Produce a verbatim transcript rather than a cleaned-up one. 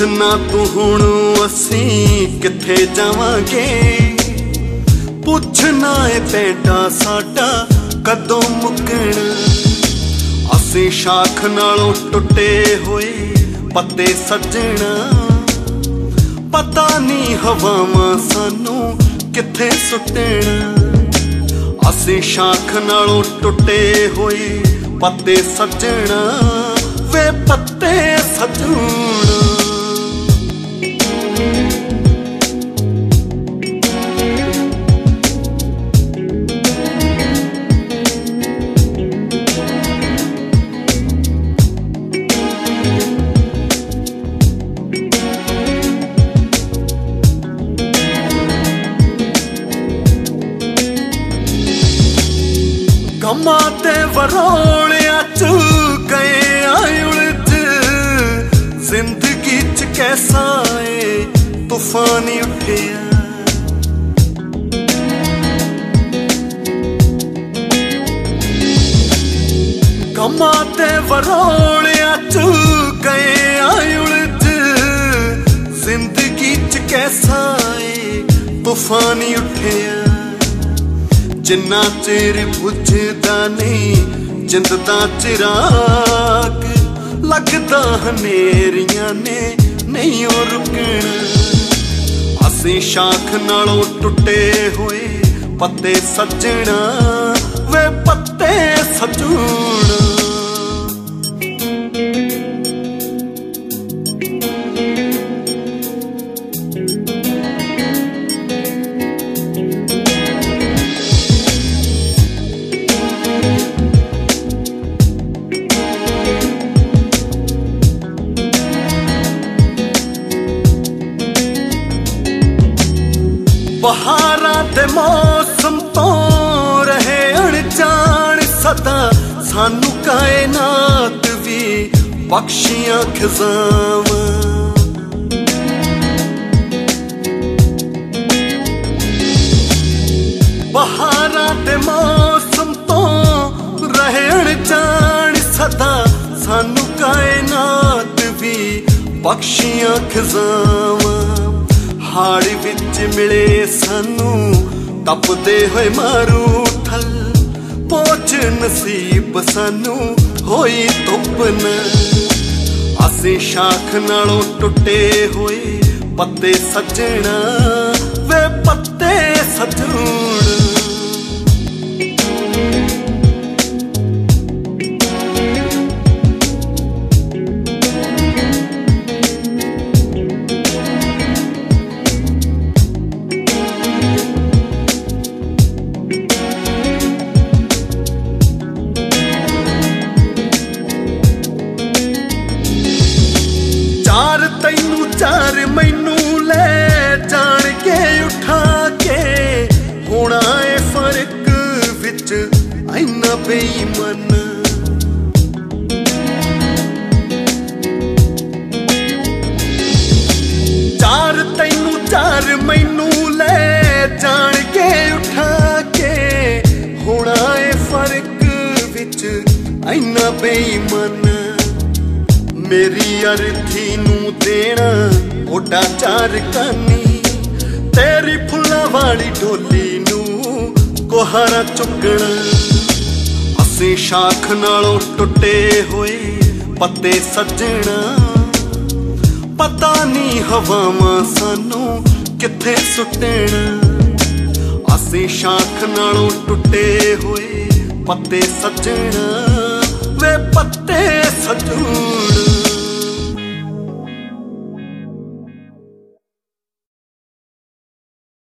ना तू हुण असीं किथे जावांगे, पुछना ए पैंटा साडा कदों मुकण। असीं शाख नालों टुटे होए पत्ते सज्जणा, पता नहीं हवावां सानू किथे सुटण। असीं शाख नालों टुटे होए पत्ते सज्जणा, वे पत्ते सज्जणा। गमा ते वरोलिया च गए आए उलझ, जिंदगी च कैसा ए तूफानी उठिया। गमा ते वरोलिया च गए आए उलझ, जिंदगी च कैसा ए तूफानी उठिया। जिन्ना चिर बुझदा नहीं जिंद दा चिराग, लगदा हनेरियां ने नहीं ओ रुकण। असीं शाख नालों टुटे होए पत्ते सज्जणा, वे पत्ते सज्जणा। बहारां दे मौसम तो रहे अनजान सदा, सानू कायनात भी बख्शियां खिजावां। बहारां दे मौसम तो रहे अनजान सदा, सानू कायनात भी बख्शियां खिजावां। हाड़ विच मिले सानू तपदे होए मारूठल, पहुंच नसीब सानू होई तुपन। असीं शाख नालों टुटे होए पत्ते सज्जणा, वे पत्ते सज्जणा। चार तैनू चार मैनू ले जान के उठा के, होना ए फर्क विच ऐना बेईमान। चार तैनू चार मैनू ले जान के उठा के, होना ए फर्क विच ऐना बेईमान। मेरी अरथी नू देना ओडा चार कानी, तेरी फुल्लां वाली ढोली नू कोहारा चुकना। असीं शाख नालों टुटे होए पत्ते सज्जणा, पता नहीं हवावां सानू किथे सुटण। असीं शाख नालों टुटे होए पत्ते सज्जणा, वे पत्ते सज्जणा।